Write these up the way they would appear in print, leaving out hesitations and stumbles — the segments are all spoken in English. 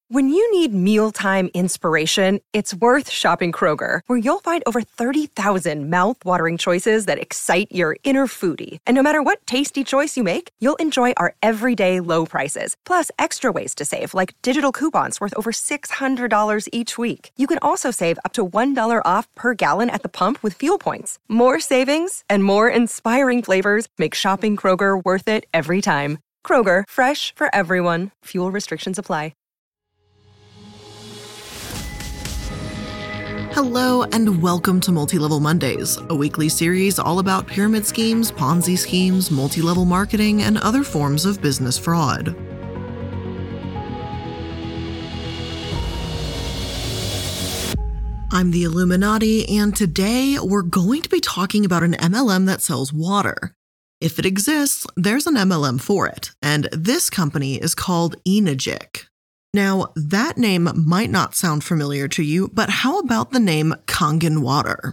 When you need mealtime inspiration, it's worth shopping Kroger, where you'll find over 30,000 mouth-watering choices that excite your inner foodie. And no matter what tasty choice you make, you'll enjoy our everyday low prices, plus extra ways to save, like digital coupons worth over $600 each week. You can also save up to $1 off per gallon at the pump with fuel points. More savings and more inspiring flavors make shopping Kroger worth it every time. Kroger, fresh for everyone. Fuel restrictions apply. Hello and welcome to Multi-Level Mondays, a weekly series all about pyramid schemes, Ponzi schemes, multi-level marketing, and other forms of business fraud. I'm the Illuminati, and today we're going to be talking about an MLM that sells water. If it exists, there's an MLM for it, and this company is called Enegic. Now, that name might not sound familiar to you, but how about the name Kangen Water?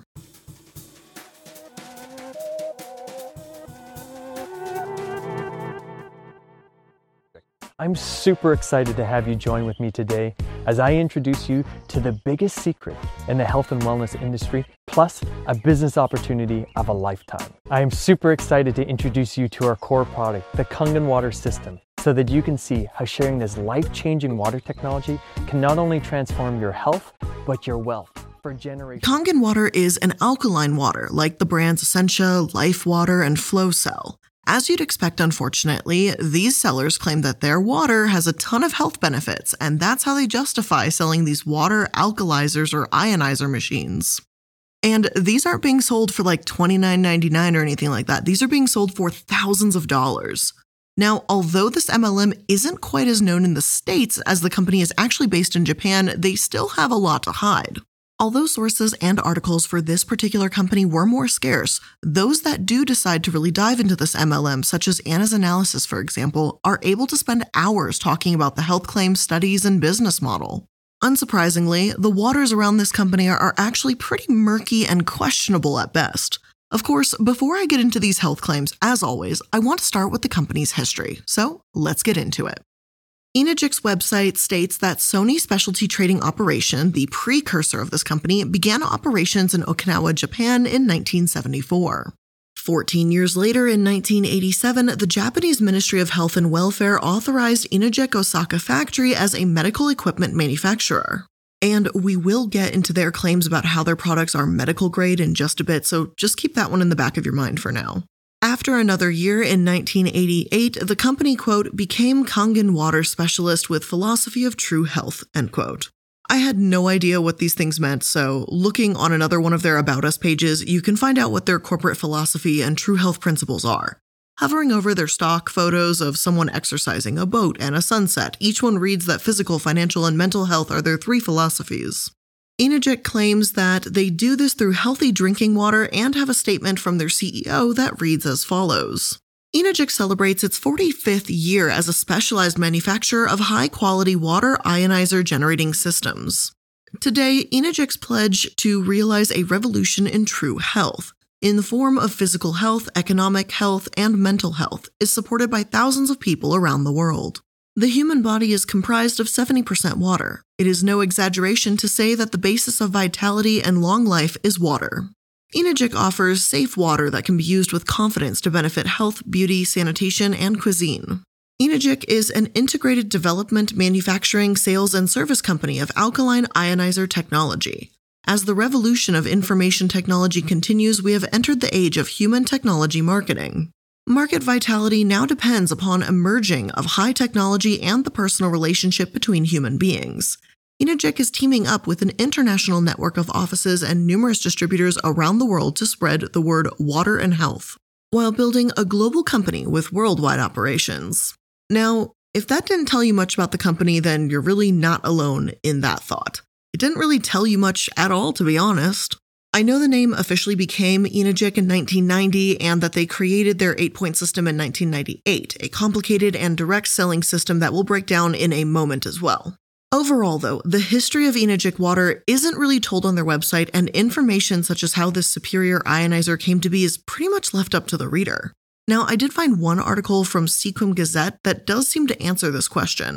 I'm super excited to have you join with me today as I introduce you to the biggest secret in the health and wellness industry, plus a business opportunity of a lifetime. I am super excited to introduce you to our core product, the Kangen Water System, so that you can see how sharing this life-changing water technology can not only transform your health, but your wealth for generations. Kangen Water is an alkaline water like the brands Essentia, Life Water, and FlowCell. As you'd expect, unfortunately, these sellers claim that their water has a ton of health benefits, and that's how they justify selling these water alkalizers or ionizer machines. And these aren't being sold for like $29.99 or anything like that. These are being sold for thousands of dollars. Now, although this MLM isn't quite as known in the States as the company is actually based in Japan, they still have a lot to hide. Although sources and articles for this particular company were more scarce, those that do decide to really dive into this MLM, such as Anna's Analysis, for example, are able to spend hours talking about the health claims, studies, and business model. Unsurprisingly, the waters around this company are actually pretty murky and questionable at best. Of course, before I get into these health claims, as always, I want to start with the company's history, so let's get into it. Enegic's website states that Sony Specialty Trading Operation, the precursor of this company, began operations in Okinawa, Japan in 1974. 14 years later, in 1987, the Japanese Ministry of Health and Welfare authorized Enegic Osaka Factory as a medical equipment manufacturer. And we will get into their claims about how their products are medical grade in just a bit, so just keep that one in the back of your mind for now. After another year in 1988, the company, quote, became Kangen Water Specialist with Philosophy of True Health, end quote. I had no idea what these things meant, so looking on another one of their About Us pages, you can find out what their corporate philosophy and true health principles are. Hovering over their stock photos of someone exercising, a boat, and a sunset, each one reads that physical, financial, and mental health are their three philosophies. Enegic claims that they do this through healthy drinking water and have a statement from their CEO that reads as follows. Enegic celebrates its 45th year as a specialized manufacturer of high-quality water ionizer generating systems. Today, Enegic's pledge to realize a revolution in true health, in the form of physical health, economic health, and mental health, is supported by thousands of people around the world. The human body is comprised of 70% water. It is no exaggeration to say that the basis of vitality and long life is water. Enegic offers safe water that can be used with confidence to benefit health, beauty, sanitation, and cuisine. Enegic is an integrated development, manufacturing, sales, and service company of alkaline ionizer technology. As the revolution of information technology continues, we have entered the age of human technology marketing. Market vitality now depends upon a merging of high technology and the personal relationship between human beings. Enegic is teaming up with an international network of offices and numerous distributors around the world to spread the word water and health, while building a global company with worldwide operations. Now, if that didn't tell you much about the company, then you're really not alone in that thought. It didn't really tell you much at all, to be honest. I know the name officially became Enegic in 1990 and that they created their 8-point system in 1998, a complicated and direct selling system that we'll break down in a moment as well. Overall, though, the history of Enegic Water isn't really told on their website, and information such as how this superior ionizer came to be is pretty much left up to the reader. Now, I did find one article from Sequim Gazette that does seem to answer this question.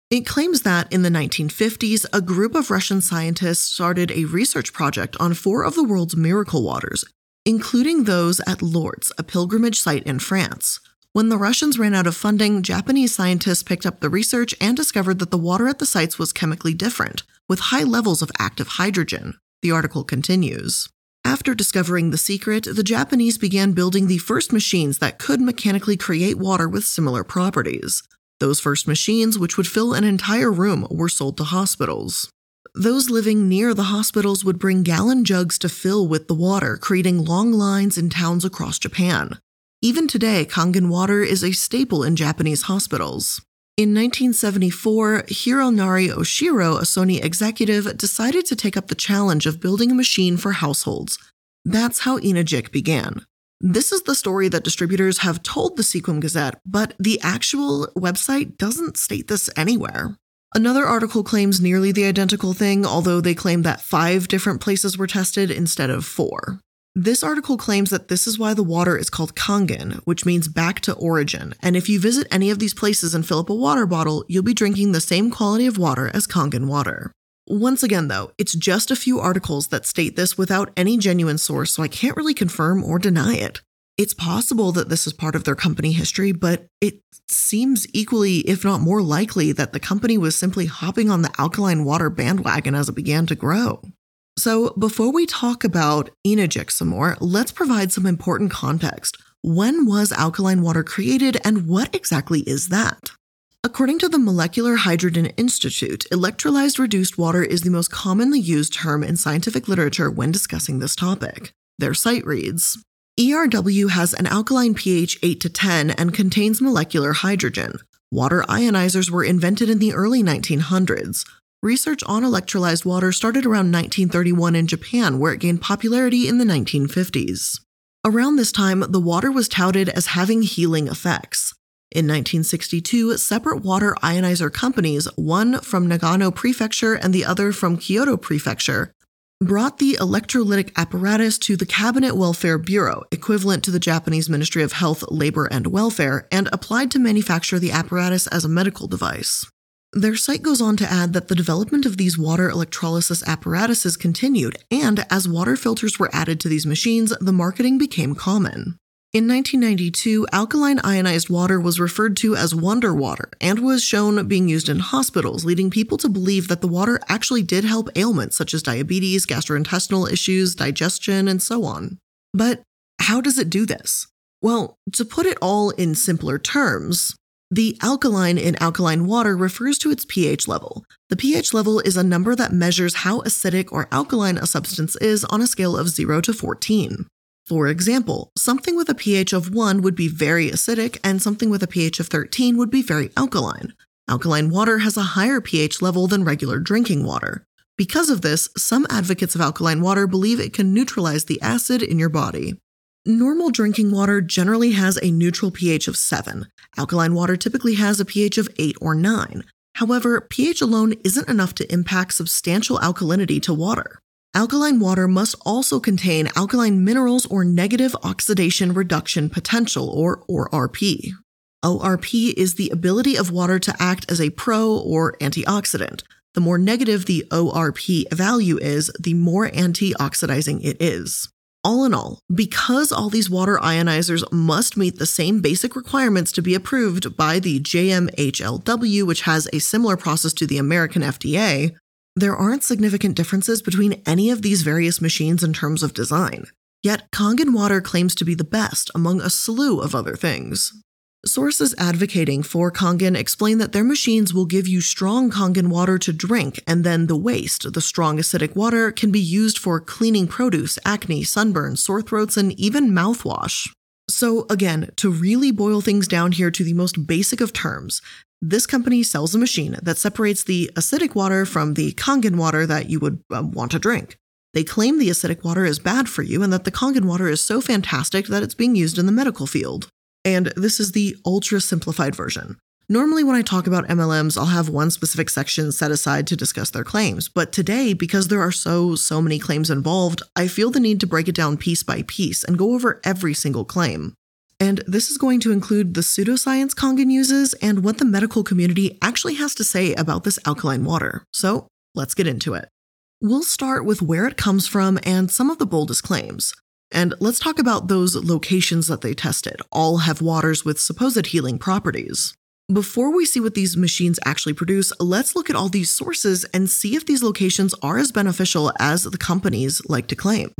It claims that in the 1950s, a group of Russian scientists started a research project on 4 of the world's miracle waters, including those at Lourdes, a pilgrimage site in France. When the Russians ran out of funding, Japanese scientists picked up the research and discovered that the water at the sites was chemically different, with high levels of active hydrogen. The article continues. After discovering the secret, the Japanese began building the first machines that could mechanically create water with similar properties. Those first machines, which would fill an entire room, were sold to hospitals. Those living near the hospitals would bring gallon jugs to fill with the water, creating long lines in towns across Japan. Even today, Kangen water is a staple in Japanese hospitals. In 1974, Hironari Oshiro, a Sony executive, decided to take up the challenge of building a machine for households. That's how Inajik began. This is the story that distributors have told the Sequim Gazette, but the actual website doesn't state this anywhere. Another article claims nearly the identical thing, although they claim that 5 different places were tested instead of 4. This article claims that this is why the water is called Kangen, which means back to origin, and if you visit any of these places and fill up a water bottle, you'll be drinking the same quality of water as Kangen water. Once again, though, it's just a few articles that state this without any genuine source, so I can't really confirm or deny it. It's possible that this is part of their company history, but it seems equally, if not more likely, that the company was simply hopping on the alkaline water bandwagon as it began to grow. So before we talk about Inajik some more, let's provide some important context. When was alkaline water created, and what exactly is that? According to the Molecular Hydrogen Institute, electrolyzed reduced water is the most commonly used term in scientific literature when discussing this topic. Their site reads, ERW has an alkaline pH 8 to 10 and contains molecular hydrogen. Water ionizers were invented in the early 1900s. Research on electrolyzed water started around 1931 in Japan, where it gained popularity in the 1950s. Around this time, the water was touted as having healing effects. In 1962, separate water ionizer companies, one from Nagano Prefecture and the other from Kyoto Prefecture, brought the electrolytic apparatus to the Cabinet Welfare Bureau, equivalent to the Japanese Ministry of Health, Labor, and Welfare, and applied to manufacture the apparatus as a medical device. Their site goes on to add that the development of these water electrolysis apparatuses continued, and as water filters were added to these machines, the marketing became common. In 1992, alkaline ionized water was referred to as wonder water and was shown being used in hospitals, leading people to believe that the water actually did help ailments such as diabetes, gastrointestinal issues, digestion, and so on. But how does it do this? Well, to put it all in simpler terms, the alkaline in alkaline water refers to its pH level. The pH level is a number that measures how acidic or alkaline a substance is on a scale of 0 to 14. For example, something with a pH of 1 would be very acidic, and something with a pH of 13 would be very alkaline. Alkaline water has a higher pH level than regular drinking water. Because of this, some advocates of alkaline water believe it can neutralize the acid in your body. Normal drinking water generally has a neutral pH of 7. Alkaline water typically has a pH of 8 or 9. However, pH alone isn't enough to impact substantial alkalinity to water. Alkaline water must also contain alkaline minerals or negative oxidation reduction potential, or ORP. ORP is the ability of water to act as a pro or antioxidant. The more negative the ORP value is, the more antioxidizing it is. All in all, because all these water ionizers must meet the same basic requirements to be approved by the JMHLW, which has a similar process to the American FDA, there aren't significant differences between any of these various machines in terms of design. Yet Kangen water claims to be the best among a slew of other things. Sources advocating for Kangen explain that their machines will give you strong Kangen water to drink, and then the waste, the strong acidic water, can be used for cleaning produce, acne, sunburn, sore throats, and even mouthwash. So again, to really boil things down here to the most basic of terms, this company sells a machine that separates the acidic water from the Kangen water that you would want to drink. They claim the acidic water is bad for you and that the Kangen water is so fantastic that it's being used in the medical field. And this is the ultra-simplified version. Normally when I talk about MLMs, I'll have one specific section set aside to discuss their claims, but today, because there are so many claims involved, I feel the need to break it down piece by piece and go over every single claim. And this is going to include the pseudoscience Kangen uses and what the medical community actually has to say about this alkaline water. So let's get into it. We'll start with where it comes from and some of the boldest claims. And let's talk about those locations that they tested. All have waters with supposed healing properties. Before we see what these machines actually produce, let's look at all these sources and see if these locations are as beneficial as the companies like to claim.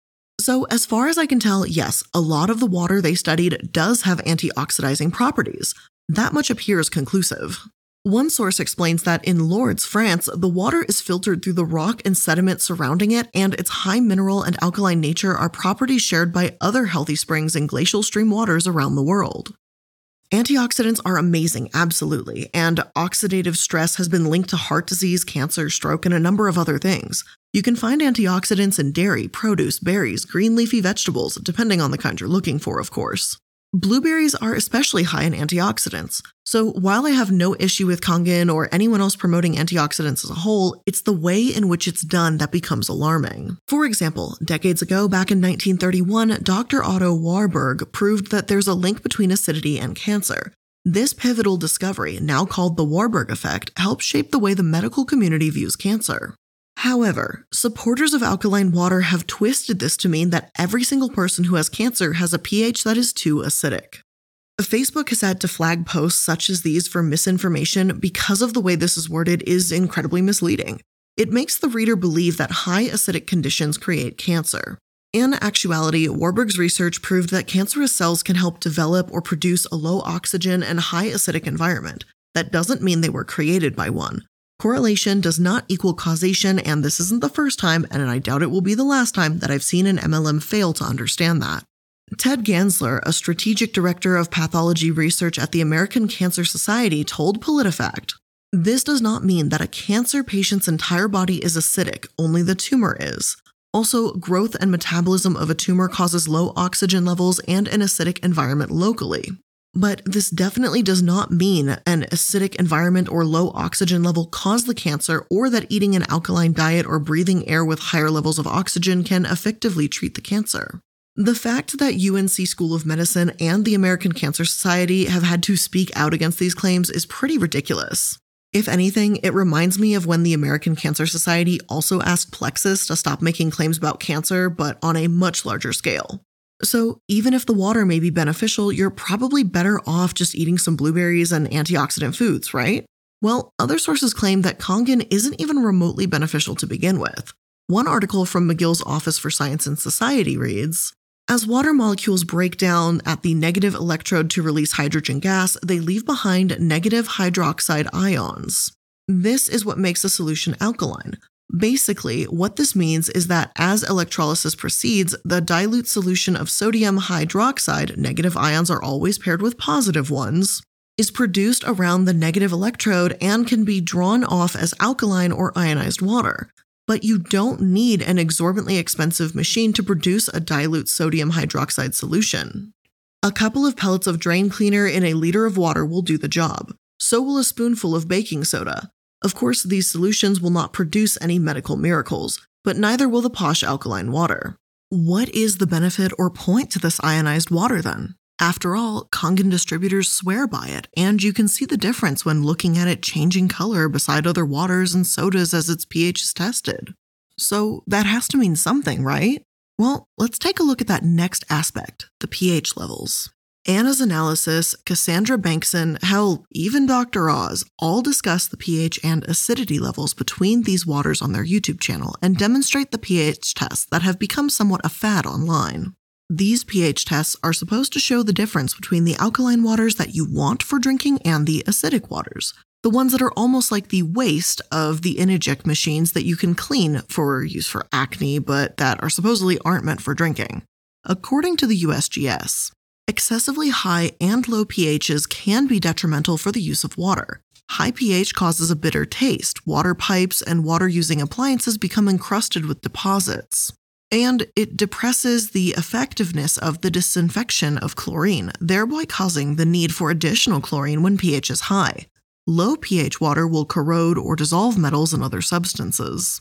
So as far as I can tell, yes, a lot of the water they studied does have antioxidizing properties. That much appears conclusive. One source explains that in Lourdes, France, the water is filtered through the rock and sediment surrounding it, and its high mineral and alkaline nature are properties shared by other healthy springs and glacial stream waters around the world. Antioxidants are amazing, absolutely, and oxidative stress has been linked to heart disease, cancer, stroke, and a number of other things. You can find antioxidants in dairy, produce, berries, green leafy vegetables, depending on the kind you're looking for, of course. Blueberries are especially high in antioxidants, so while I have no issue with Kangen or anyone else promoting antioxidants as a whole, it's the way in which it's done that becomes alarming. For example, decades ago, back in 1931, Dr. Otto Warburg proved that there's a link between acidity and cancer. This pivotal discovery, now called the Warburg effect, helps shape the way the medical community views cancer. However, supporters of alkaline water have twisted this to mean that every single person who has cancer has a pH that is too acidic. Facebook has had to flag posts such as these for misinformation because of the way this is worded is incredibly misleading. It makes the reader believe that high acidic conditions create cancer. In actuality, Warburg's research proved that cancerous cells can help develop or produce a low oxygen and high acidic environment. That doesn't mean they were created by one. Correlation does not equal causation, and this isn't the first time, and I doubt it will be the last time, that I've seen an MLM fail to understand that. Ted Gansler, a strategic director of pathology research at the American Cancer Society, told PolitiFact, "This does not mean that a cancer patient's entire body is acidic, only the tumor is. Also, growth and metabolism of a tumor causes low oxygen levels and an acidic environment locally. But this definitely does not mean an acidic environment or low oxygen level cause the cancer, or that eating an alkaline diet or breathing air with higher levels of oxygen can effectively treat the cancer." The fact that UNC School of Medicine and the American Cancer Society have had to speak out against these claims is pretty ridiculous. If anything, it reminds me of when the American Cancer Society also asked Plexus to stop making claims about cancer, but on a much larger scale. So even if the water may be beneficial, you're probably better off just eating some blueberries and antioxidant foods, right? Well, other sources claim that Kangen isn't even remotely beneficial to begin with. One article from McGill's Office for Science and Society reads, "As water molecules break down at the negative electrode to release hydrogen gas, they leave behind negative hydroxide ions. This is what makes a solution alkaline. Basically, what this means is that as electrolysis proceeds, the dilute solution of sodium hydroxide, negative ions are always paired with positive ones, is produced around the negative electrode and can be drawn off as alkaline or ionized water. But you don't need an exorbitantly expensive machine to produce a dilute sodium hydroxide solution. A couple of pellets of drain cleaner in a liter of water will do the job. So will a spoonful of baking soda. Of course, these solutions will not produce any medical miracles, but neither will the posh alkaline water. What is the benefit or point to this ionized water then? After all, Kangen distributors swear by it, and you can see the difference when looking at it changing color beside other waters and sodas as its pH is tested. So that has to mean something, right? Well, let's take a look at that next aspect, the pH levels. Anna's analysis, Cassandra Bankson, hell, even Dr. Oz, all discuss the pH and acidity levels between these waters on their YouTube channel and demonstrate the pH tests that have become somewhat a fad online. These pH tests are supposed to show the difference between the alkaline waters that you want for drinking and the acidic waters, the ones that are almost like the waste of the Ineject machines that you can clean for use for acne, but that are supposedly aren't meant for drinking. According to the USGS, excessively high and low pHs can be detrimental for the use of water. High pH causes a bitter taste. Water pipes and water-using appliances become encrusted with deposits. And it depresses the effectiveness of the disinfection of chlorine, thereby causing the need for additional chlorine when pH is high. Low pH water will corrode or dissolve metals and other substances.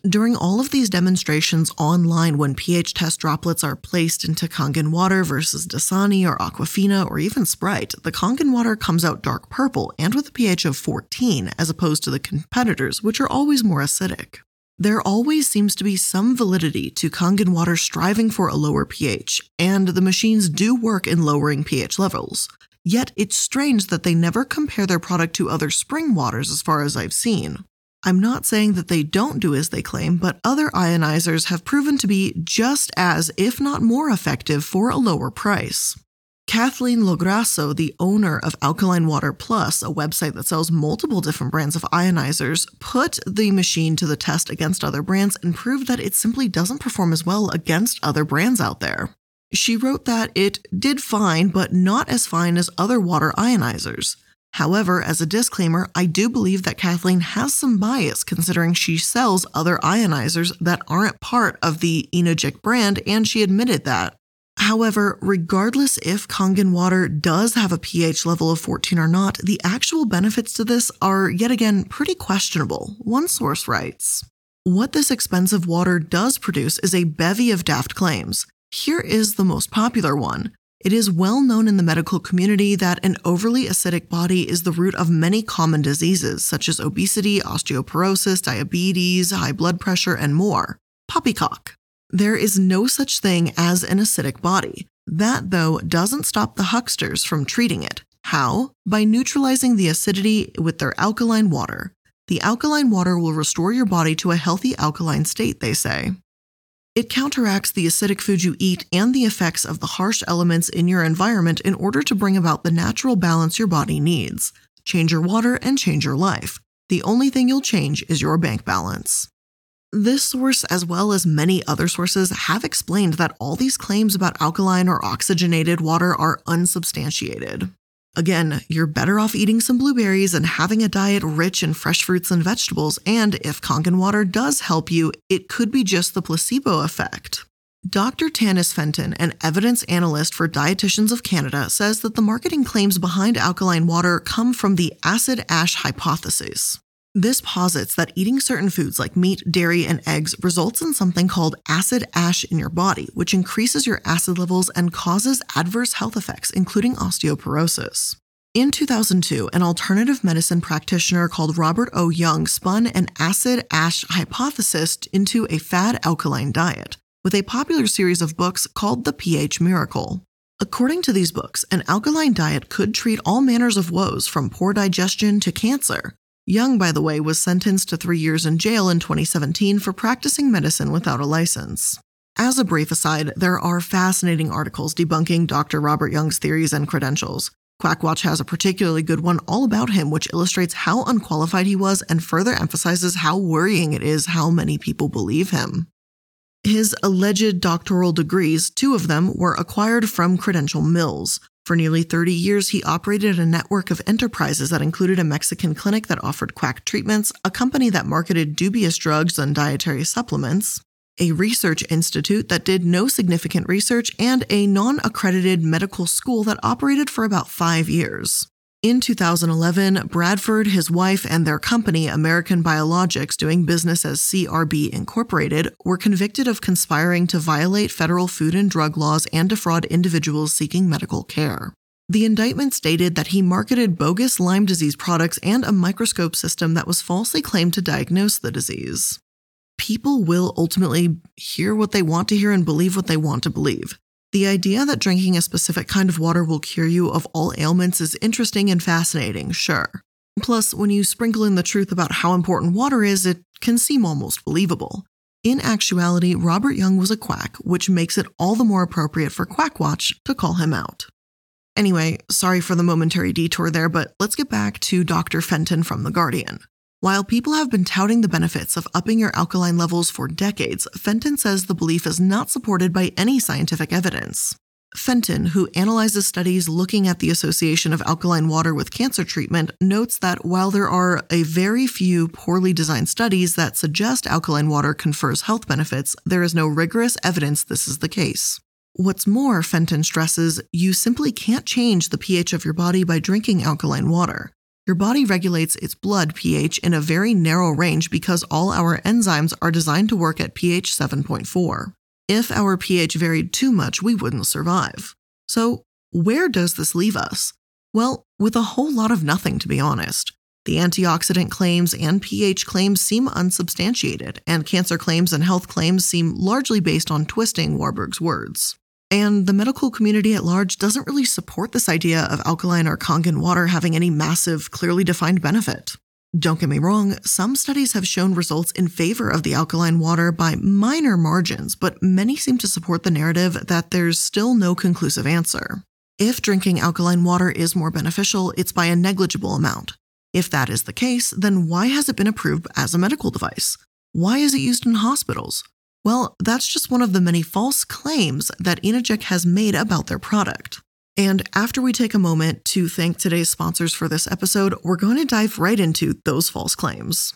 During all of these demonstrations online when pH test droplets are placed into Kangen water versus Dasani or Aquafina or even Sprite, the Kangen water comes out dark purple and with a pH of 14 as opposed to the competitors, which are always more acidic. There always seems to be some validity to Kangen water striving for a lower pH, and the machines do work in lowering pH levels. Yet it's strange that they never compare their product to other spring waters as far as I've seen. I'm not saying that they don't do as they claim, but other ionizers have proven to be just as, if not more effective for a lower price. Kathleen Lograsso, the owner of Alkaline Water Plus, a website that sells multiple different brands of ionizers, put the machine to the test against other brands and proved that it simply doesn't perform as well against other brands out there. She wrote that it did fine, but not as fine as other water ionizers. However, as a disclaimer, I do believe that Kathleen has some bias considering she sells other ionizers that aren't part of the Enogic brand, and she admitted that. However, regardless if Kangen water does have a pH level of 14 or not, the actual benefits to this are yet again pretty questionable, one source writes. What this expensive water does produce is a bevy of daft claims. Here is the most popular one. It is well known in the medical community that an overly acidic body is the root of many common diseases, such as obesity, osteoporosis, diabetes, high blood pressure, and more. Poppycock. There is no such thing as an acidic body. That, though, doesn't stop the hucksters from treating it. How? By neutralizing the acidity with their alkaline water. The alkaline water will restore your body to a healthy alkaline state, they say. It counteracts the acidic food you eat and the effects of the harsh elements in your environment in order to bring about the natural balance your body needs. Change your water and change your life. The only thing you'll change is your bank balance. This source, as well as many other sources, have explained that all these claims about alkaline or oxygenated water are unsubstantiated. Again, you're better off eating some blueberries and having a diet rich in fresh fruits and vegetables, and if Kangen water does help you, it could be just the placebo effect. Dr. Tanis Fenton, an evidence analyst for Dietitians of Canada, says that the marketing claims behind alkaline water come from the acid-ash hypothesis. This posits that eating certain foods like meat, dairy, and eggs results in something called acid ash in your body, which increases your acid levels and causes adverse health effects, including osteoporosis. In 2002, an alternative medicine practitioner called Robert O. Young spun an acid ash hypothesis into a fad alkaline diet, with a popular series of books called The pH Miracle. According to these books, an alkaline diet could treat all manners of woes from poor digestion to cancer. Young, by the way, was sentenced to 3 years in jail in 2017 for practicing medicine without a license. As a brief aside, there are fascinating articles debunking Dr. Robert Young's theories and credentials. Quackwatch has a particularly good one all about him, which illustrates how unqualified he was and further emphasizes how worrying it is how many people believe him. His alleged doctoral degrees, 2 of them, were acquired from Credential Mills. For nearly 30 years, he operated a network of enterprises that included a Mexican clinic that offered quack treatments, a company that marketed dubious drugs and dietary supplements, a research institute that did no significant research, and a non-accredited medical school that operated for about 5 years. In 2011, Bradford, his wife, and their company, American Biologics, doing business as CRB Incorporated, were convicted of conspiring to violate federal food and drug laws and defraud individuals seeking medical care. The indictment stated that he marketed bogus Lyme disease products and a microscope system that was falsely claimed to diagnose the disease. People will ultimately hear what they want to hear and believe what they want to believe. The idea that drinking a specific kind of water will cure you of all ailments is interesting and fascinating, sure. Plus, when you sprinkle in the truth about how important water is, it can seem almost believable. In actuality, Robert Young was a quack, which makes it all the more appropriate for Quackwatch to call him out. Anyway, sorry for the momentary detour there, but let's get back to Dr. Fenton from The Guardian. While people have been touting the benefits of upping your alkaline levels for decades, Fenton says the belief is not supported by any scientific evidence. Fenton, who analyzes studies looking at the association of alkaline water with cancer treatment, notes that while there are a very few poorly designed studies that suggest alkaline water confers health benefits, there is no rigorous evidence this is the case. What's more, Fenton stresses, you simply can't change the pH of your body by drinking alkaline water. Your body regulates its blood pH in a very narrow range because all our enzymes are designed to work at pH 7.4. If our pH varied too much, we wouldn't survive. So, where does this leave us? Well, with a whole lot of nothing, to be honest. The antioxidant claims and pH claims seem unsubstantiated, and cancer claims and health claims seem largely based on twisting Warburg's words. And the medical community at large doesn't really support this idea of alkaline or Kangen water having any massive, clearly defined benefit. Don't get me wrong, some studies have shown results in favor of the alkaline water by minor margins, but many seem to support the narrative that there's still no conclusive answer. If drinking alkaline water is more beneficial, it's by a negligible amount. If that is the case, then why has it been approved as a medical device? Why is it used in hospitals? Well, that's just one of the many false claims that Enegic has made about their product. And after we take a moment to thank today's sponsors for this episode, we're going to dive right into those false claims.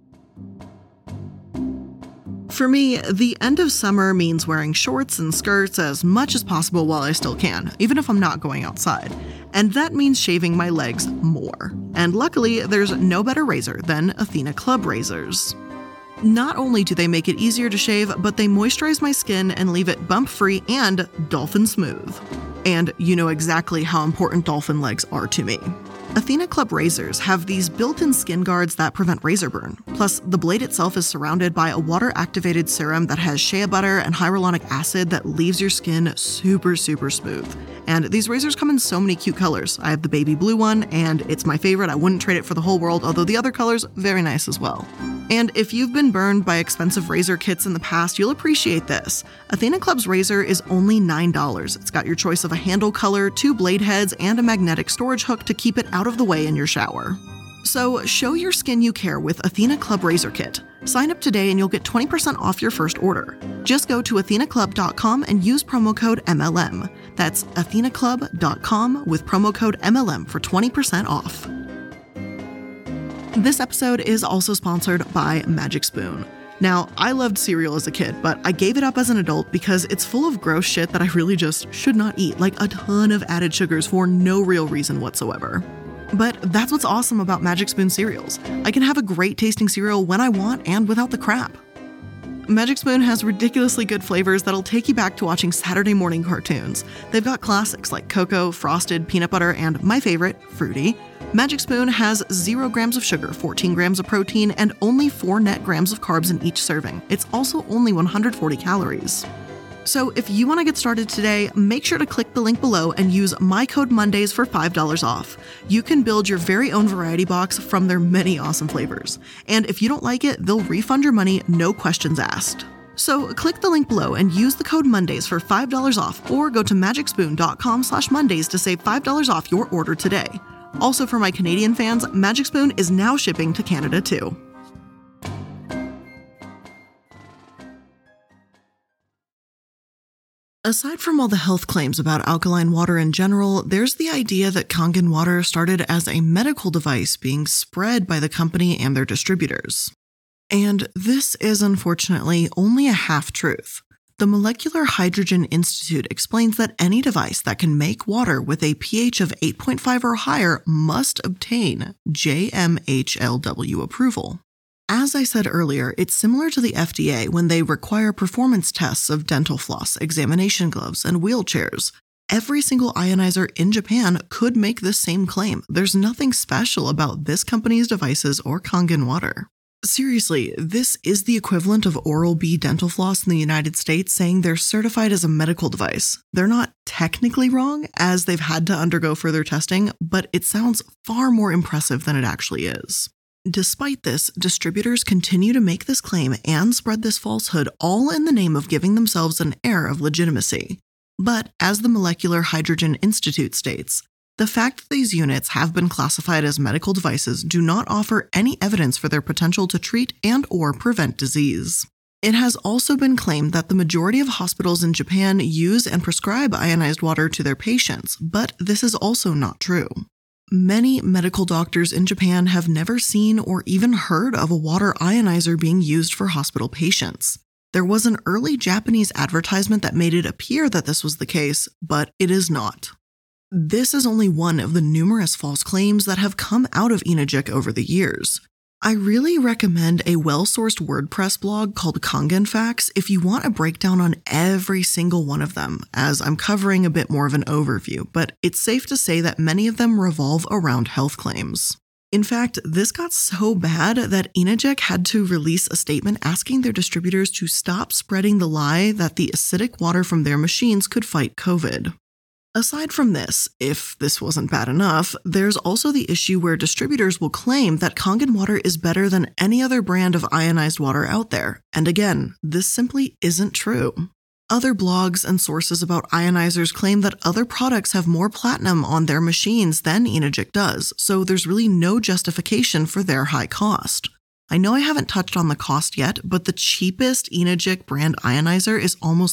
For me, the end of summer means wearing shorts and skirts as much as possible while I still can, even if I'm not going outside. And that means shaving my legs more. And luckily, there's no better razor than Athena Club razors. Not only do they make it easier to shave, but they moisturize my skin and leave it bump-free and dolphin smooth. And you know exactly how important dolphin legs are to me. Athena Club razors have these built-in skin guards that prevent razor burn. Plus, the blade itself is surrounded by a water-activated serum that has shea butter and hyaluronic acid that leaves your skin super smooth. And these razors come in so many cute colors. I have the baby blue one, and it's my favorite. I wouldn't trade it for the whole world, although the other colors, very nice as well. And if you've been burned by expensive razor kits in the past, you'll appreciate this. Athena Club's razor is only $9. It's got your choice of a handle color, 2 blade heads, and a magnetic storage hook to keep it out of the way in your shower. So show your skin you care with Athena Club Razor Kit. Sign up today and you'll get 20% off your first order. Just go to athenaclub.com and use promo code MLM. That's athenaclub.com with promo code MLM for 20% off. This episode is also sponsored by Magic Spoon. Now, I loved cereal as a kid, but I gave it up as an adult because it's full of gross shit that I really just should not eat, like a ton of added sugars for no real reason whatsoever. But that's what's awesome about Magic Spoon cereals. I can have a great tasting cereal when I want and without the crap. Magic Spoon has ridiculously good flavors that'll take you back to watching Saturday morning cartoons. They've got classics like Cocoa, Frosted, Peanut Butter, and my favorite, Fruity. Magic Spoon has 0 grams of sugar, 14 grams of protein, and only 4 net grams of carbs in each serving. It's also only 140 calories. So if you want to get started today, make sure to click the link below and use my code Mondays for $5 off. You can build your very own variety box from their many awesome flavors. And if you don't like it, they'll refund your money, no questions asked. So click the link below and use the code Mondays for $5 off, or go to magicspoon.com/Mondays to save $5 off your order today. Also for my Canadian fans, Magic Spoon is now shipping to Canada too. Aside from all the health claims about alkaline water in general, there's the idea that Kangen water started as a medical device being spread by the company and their distributors. And this is unfortunately only a half-truth. The Molecular Hydrogen Institute explains that any device that can make water with a pH of 8.5 or higher must obtain JMHLW approval. As I said earlier, it's similar to the FDA when they require performance tests of dental floss, examination gloves, and wheelchairs. Every single ionizer in Japan could make this same claim. There's nothing special about this company's devices or Kangen water. Seriously, this is the equivalent of Oral-B dental floss in the United States saying they're certified as a medical device. They're not technically wrong, as they've had to undergo further testing, but it sounds far more impressive than it actually is. Despite this, distributors continue to make this claim and spread this falsehood all in the name of giving themselves an air of legitimacy. But as the Molecular Hydrogen Institute states, the fact that these units have been classified as medical devices do not offer any evidence for their potential to treat and/or prevent disease. It has also been claimed that the majority of hospitals in Japan use and prescribe ionized water to their patients, but this is also not true. Many medical doctors in Japan have never seen or even heard of a water ionizer being used for hospital patients. There was an early Japanese advertisement that made it appear that this was the case, but it is not. This is only one of the numerous false claims that have come out of Enegic over the years. I really recommend a well-sourced WordPress blog called Kangen Facts if you want a breakdown on every single one of them, as I'm covering a bit more of an overview, but it's safe to say that many of them revolve around health claims. In fact, this got so bad that Enegic had to release a statement asking their distributors to stop spreading the lie that the acidic water from their machines could fight COVID. Aside from this, if this wasn't bad enough, there's also the issue where distributors will claim that Kangen water is better than any other brand of ionized water out there. And again, this simply isn't true. Other blogs and sources about ionizers claim that other products have more platinum on their machines than Enegic does, so there's really no justification for their high cost. I know I haven't touched on the cost yet, but the cheapest Enegic brand ionizer is almost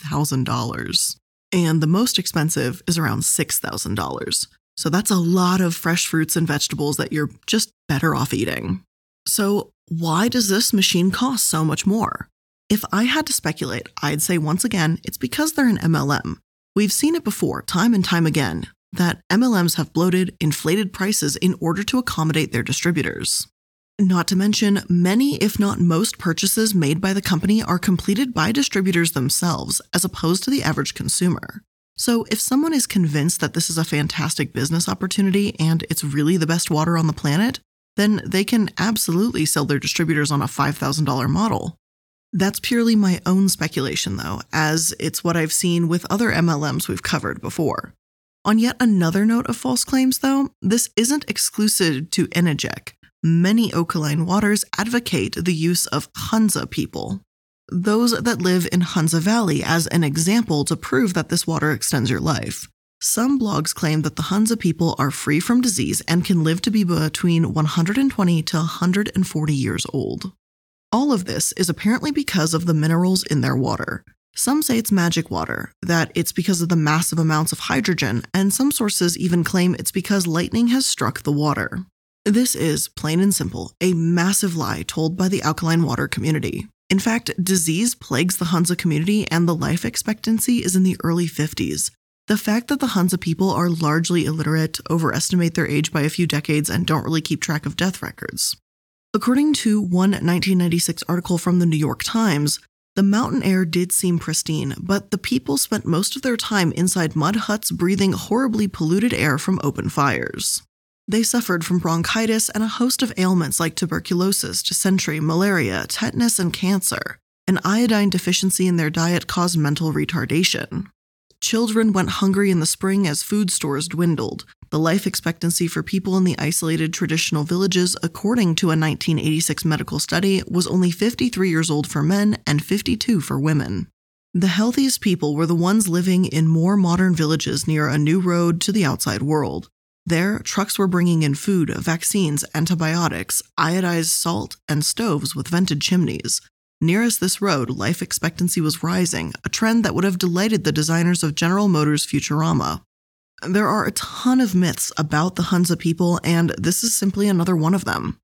$3,000. And the most expensive is around $6,000. So that's a lot of fresh fruits and vegetables that you're just better off eating. So why does this machine cost so much more? If I had to speculate, I'd say once again, it's because they're an MLM. We've seen it before, time and time again, that MLMs have bloated, inflated prices in order to accommodate their distributors. Not to mention, many, if not most, purchases made by the company are completed by distributors themselves, as opposed to the average consumer. So if someone is convinced that this is a fantastic business opportunity and it's really the best water on the planet, then they can absolutely sell their distributors on a $5,000 model. That's purely my own speculation, though, as it's what I've seen with other MLMs we've covered before. On yet another note of false claims, though, this isn't exclusive to Enegic. Many Ocaline waters advocate the use of Hunza people, those that live in Hunza Valley, as an example to prove that this water extends your life. Some blogs claim that the Hunza people are free from disease and can live to be between 120 to 140 years old. All of this is apparently because of the minerals in their water. Some say it's magic water, that it's because of the massive amounts of hydrogen, and some sources even claim it's because lightning has struck the water. This is, plain and simple, a massive lie told by the alkaline water community. In fact, disease plagues the Hunza community and the life expectancy is in the early 50s. The fact that the Hunza people are largely illiterate, overestimate their age by a few decades, and don't really keep track of death records. According to one 1996 article from the New York Times, the mountain air did seem pristine, but the people spent most of their time inside mud huts breathing horribly polluted air from open fires. They suffered from bronchitis and a host of ailments like tuberculosis, dysentery, malaria, tetanus, and cancer. An iodine deficiency in their diet caused mental retardation. Children went hungry in the spring as food stores dwindled. The life expectancy for people in the isolated traditional villages, according to a 1986 medical study, was only 53 years old for men and 52 for women. The healthiest people were the ones living in more modern villages near a new road to the outside world. There, trucks were bringing in food, vaccines, antibiotics, iodized salt, and stoves with vented chimneys. Nearest this road, life expectancy was rising, a trend that would have delighted the designers of General Motors' Futurama. There are a ton of myths about the Hunza people, and this is simply another one of them.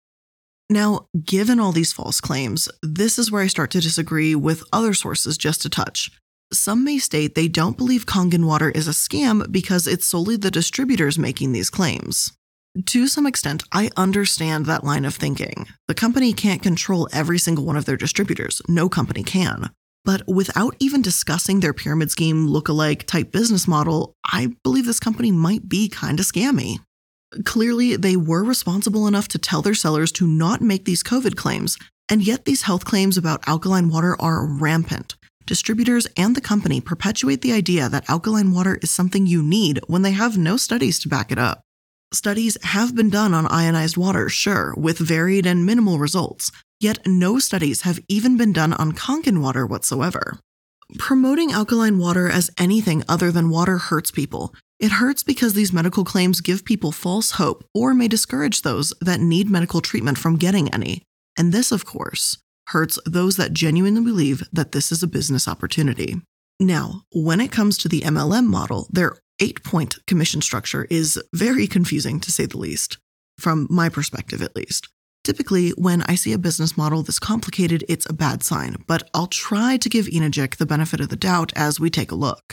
Now, given all these false claims, this is where I start to disagree with other sources just a touch. Some may state they don't believe Kangen water is a scam because it's solely the distributors making these claims. To some extent, I understand that line of thinking. The company can't control every single one of their distributors. No company can. But without even discussing their pyramid scheme look-alike type business model, I believe this company might be kinda scammy. Clearly, they were responsible enough to tell their sellers to not make these COVID claims, and yet these health claims about alkaline water are rampant. Distributors and the company perpetuate the idea that alkaline water is something you need when they have no studies to back it up. Studies have been done on ionized water, sure, with varied and minimal results, yet no studies have even been done on Kangen water whatsoever. Promoting alkaline water as anything other than water hurts people. It hurts because these medical claims give people false hope or may discourage those that need medical treatment from getting any. And this, of course, hurts those that genuinely believe that this is a business opportunity. Now, when it comes to the MLM model, their 8-point commission structure is very confusing to say the least, from my perspective at least. Typically, when I see a business model this complicated, it's a bad sign, but I'll try to give Enegic the benefit of the doubt as we take a look.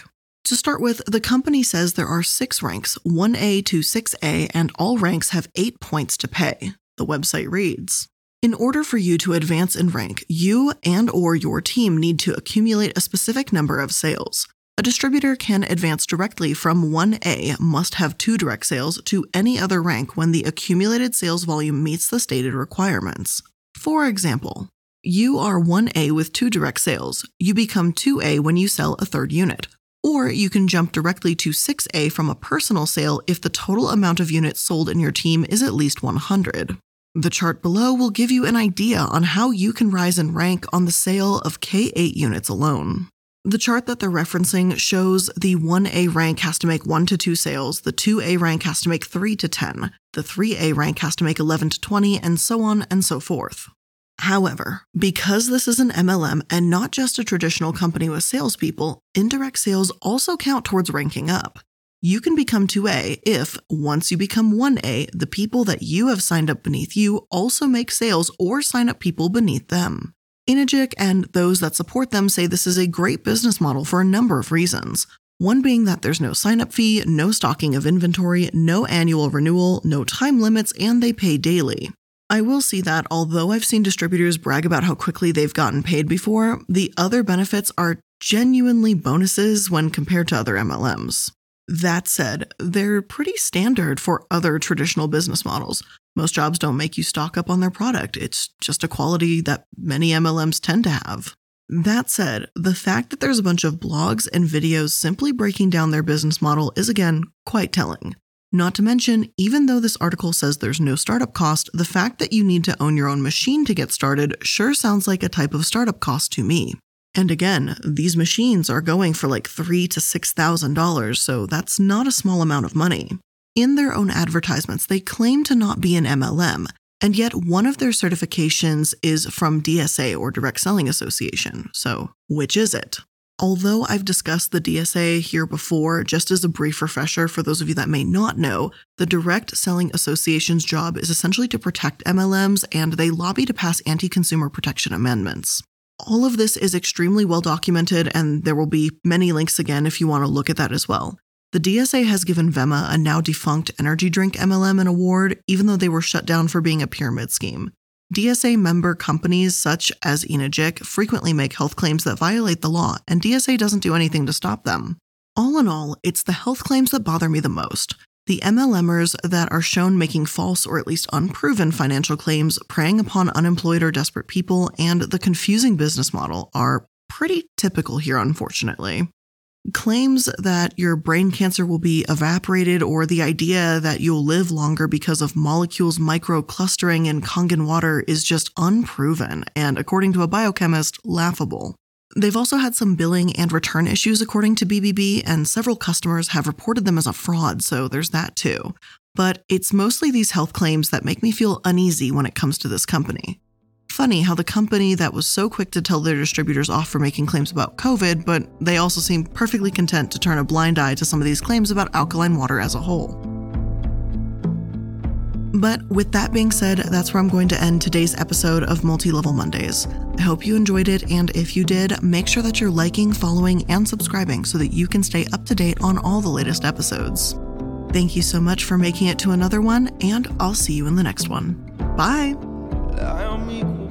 To start with, the company says there are 6 ranks, 1A to 6A, and all ranks have 8 points to pay. The website reads, in order for you to advance in rank, you and/or your team need to accumulate a specific number of sales. A distributor can advance directly from 1A, must have 2 direct sales, to any other rank when the accumulated sales volume meets the stated requirements. For example, you are 1A with 2 direct sales. You become 2A when you sell a 3rd unit. Or you can jump directly to 6A from a personal sale if the total amount of units sold in your team is at least 100. The chart below will give you an idea on how you can rise in rank on the sale of K8 units alone. The chart that they're referencing shows the 1A rank has to make 1 to 2 sales, the 2A rank has to make 3 to 10, the 3A rank has to make 11 to 20, and so on and so forth. However, because this is an MLM and not just a traditional company with salespeople, indirect sales also count towards ranking up. You can become 2A if, once you become 1A, the people that you have signed up beneath you also make sales or sign up people beneath them. Inajic and those that support them say this is a great business model for a number of reasons. One being that there's no sign-up fee, no stocking of inventory, no annual renewal, no time limits, and they pay daily. I will see that although I've seen distributors brag about how quickly they've gotten paid before, the other benefits are genuinely bonuses when compared to other MLMs. That said, they're pretty standard for other traditional business models. Most jobs don't make you stock up on their product. It's just a quality that many MLMs tend to have. That said, the fact that there's a bunch of blogs and videos simply breaking down their business model is again quite telling. Not to mention, even though this article says there's no startup cost, the fact that you need to own your own machine to get started sure sounds like a type of startup cost to me. And again, these machines are going for like $3,000 to $6,000, so that's not a small amount of money. In their own advertisements, they claim to not be an MLM, and yet one of their certifications is from DSA or Direct Selling Association. So, which is it? Although I've discussed the DSA here before, just as a brief refresher for those of you that may not know, the Direct Selling Association's job is essentially to protect MLMs, and they lobby to pass anti-consumer protection amendments. All of this is extremely well documented, and there will be many links again if you want to look at that as well. The DSA has given Vemma, a now defunct energy drink MLM, an award, even though they were shut down for being a pyramid scheme. DSA member companies such as Inajic frequently make health claims that violate the law, and DSA doesn't do anything to stop them. All in all, it's the health claims that bother me the most. The MLMers that are shown making false or at least unproven financial claims, preying upon unemployed or desperate people, and the confusing business model are pretty typical here, unfortunately. Claims that your brain cancer will be evaporated or the idea that you'll live longer because of molecules microclustering in Kangen water is just unproven and, according to a biochemist, laughable. They've also had some billing and return issues according to BBB, and several customers have reported them as a fraud, so there's that too. But it's mostly these health claims that make me feel uneasy when it comes to this company. Funny how the company that was so quick to tell their distributors off for making claims about COVID, but they also seem perfectly content to turn a blind eye to some of these claims about alkaline water as a whole. But with that being said, that's where I'm going to end today's episode of Multi-Level Mondays. I hope you enjoyed it, and if you did, make sure that you're liking, following, and subscribing so that you can stay up to date on all the latest episodes. Thank you so much for making it to another one, and I'll see you in the next one. Bye!